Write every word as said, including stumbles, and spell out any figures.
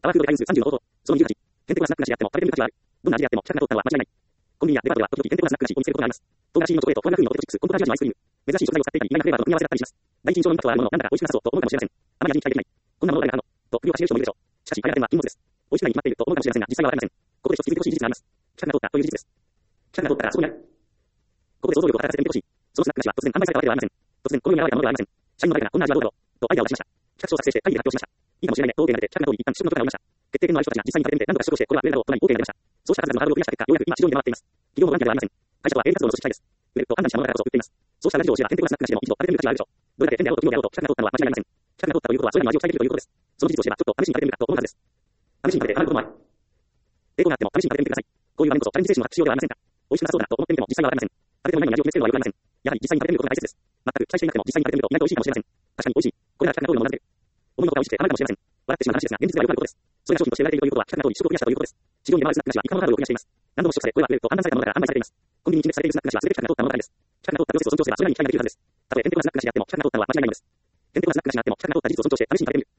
パワーフードで回運数さんじゅうの方法。そのにじゅうはち。ヘンテコなスナック菓子であっても食べてみる価値はある。どんな味であっても近くな通ったのは間違いない。コンビニやデパートでは時々ヘンテコなスナック菓子を見つけることがあります。唐辛子入りのチョコレート、フォアグラ風味のポテトチップス、コンポタージュ味のアイスクリーム。珍しい食材を使っていたり、意外なフレーバーの組み合わせだったりします。第一印象のインパクトはあるものの、なんだか美味しくなさそうと思うかもしれません。あまり味に期待できない。こんなものがあるのと首をかしげる人もいるでしょう。しかし、開発は禁物です。美味しくないに決まっていると思うかもしれませんが、実際はわかりません。ここで一つ気づいてほしい事実があります。近くな通ったという事実です。近くな通ったらそこにある。ここで想像力を働かせてみてほしい。そのスナック菓子は突然販売されたわけではありません。突然この世に現れたものではありません。社員の誰かがこんな味はどうだろうとアイデアを出しました。企画書を作成して会議で発表しました。いいかもしれないねと OK が出て、企画の通り一旦試食の許可が下りました。決定権のある人たちが実際に食べてみて何とか試食をしてこれは売れるだろうとなり OK が出ました。そうした数々のハードルを増やした結果、ようやく今市場に出回っています。企業もワンキャではありません。会社とは営利活動の組織体です。売れると判断したものだからこそ売っています。そうした裏事情を知ればヘンテコなスナック菓子でも一度食べてみる価値があるでしょう。どれだけ変であろうと企業であろうと企画が通ったのは間違いありません。企画が通ったということはそれらの味を伝えているということです。その事実を知ればちょっと試しに食べてみるかと思うはずです。試しに食べて学ぶこともある。抵抗があっても試しに食べてみてください。こういう場面こそチャレンジ精神の発揮しようではありませんか。美味しくなさそうだと思ってみても実際はわかりません。食べてもいないのに味を決めつけるのはよくありません。やはり実際に食べてみることが大切です。全く期待していなくても実際に食べてみると意外と美味しいかもしれません。確かに美味しい。これなら企画が通るのも同じで。思いのほか美味しくて甘いかもしれません。笑ってしまう話ですが現実ではよくあることです。それが商品として売られているということは企画が通り試食を増やしたということです。市場に出回るスナック菓子はイカのハードルを増やしています。何度も試食されこれは売れると判断されたものだから販売されています。コンビニに陳列されているスナック菓子は全て企画が通ったものだからです。企画が通ったプロセスを尊重すればそれらに期待ができるはずです。たとえヘンテコなスナック菓子であっても企画が通ったのは間違いないのです。ヘンテコなスナック菓子であっても企画が通った事実を尊重して試しに食べてみる。